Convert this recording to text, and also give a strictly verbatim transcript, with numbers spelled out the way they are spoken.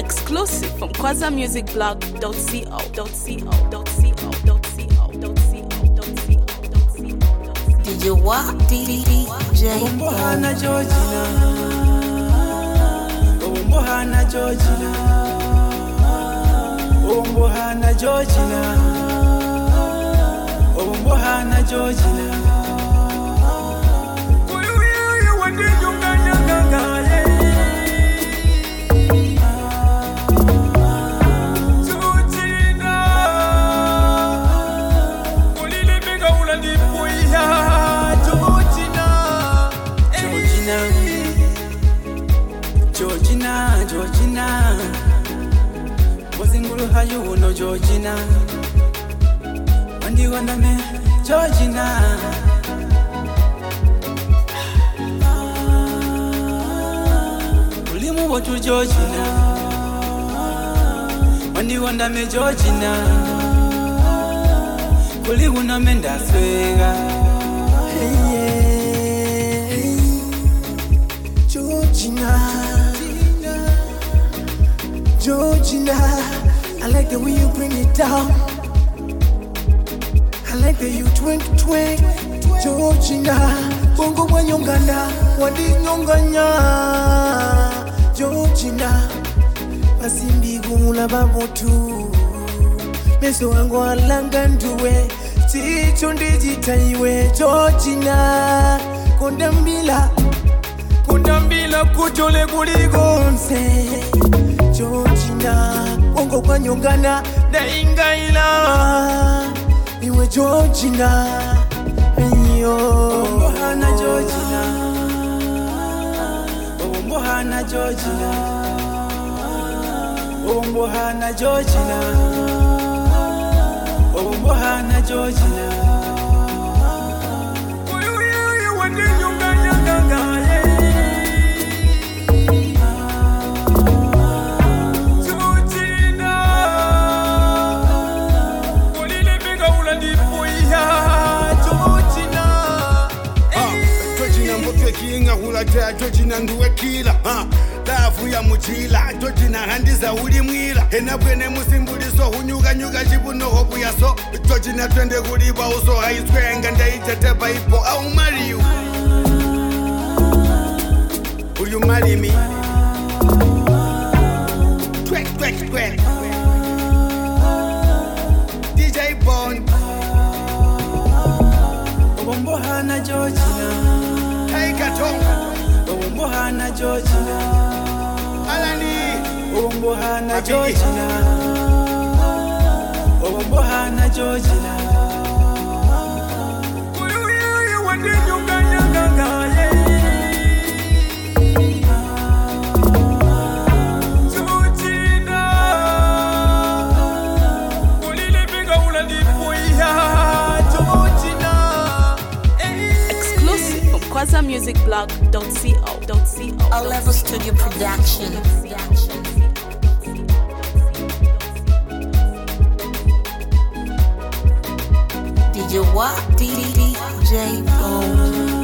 Exclusive from Kwaza Music Blog dot co dot co dot co dot co dot co. D J what? D J Ombohana Georgina, Ombohana Georgina, Ombohana Georgina, Ombohana Georgina. Georgina, Georgina, Wazingulu hayu no Georgina, Wandi wanda me Georgina, Ulimu watu Georgina, Wandi wanda me Georgina, Ulimu na menda swega. Hey, yeah. Georgina. Georgina, I like the way you bring it down. I like the you twink twink. Georgina, bongo wa nyongana, wadi nyonganya. Georgina, basimbi gumula babotu. Meso wangu alanga nduwe, chicho ndijitaiwe. Georgina, kondambila, kondambila kujole kuligonse. Georgina, bongo kwa nyongana na ingaila. Iwe Georgina, iyo Ombohana Georgina, Ombohana Georgina, Ombohana Georgina, Ombohana Georgina. Georgina nduwe kila Lafu ya muchila Georgina handiza uli mwila Enabwene musimbuliso hunyuga nyuga jibuno hobu ya so Georgina twende kuliba uso haiswenga ndaitete ipo I'll marry you. Will you marry me? Twek twek twek D J Bond Ombohana Georgina, Hey Katonga Ombohana Georgina, Alani Ombohana Georgina, Ombohana Georgina. Exclusive from Kwaza Music Blog dot co dot co. All Level Studio Production. D J what? D J Bone.